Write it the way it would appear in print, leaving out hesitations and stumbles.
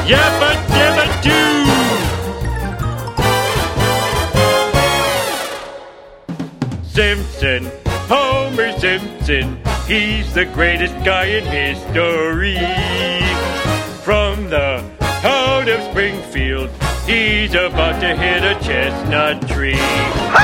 Yabba dabba doo! Simpson, Homer Simpson, he's the greatest guy in history. From the town of Springfield, he's about to hit a chestnut tree.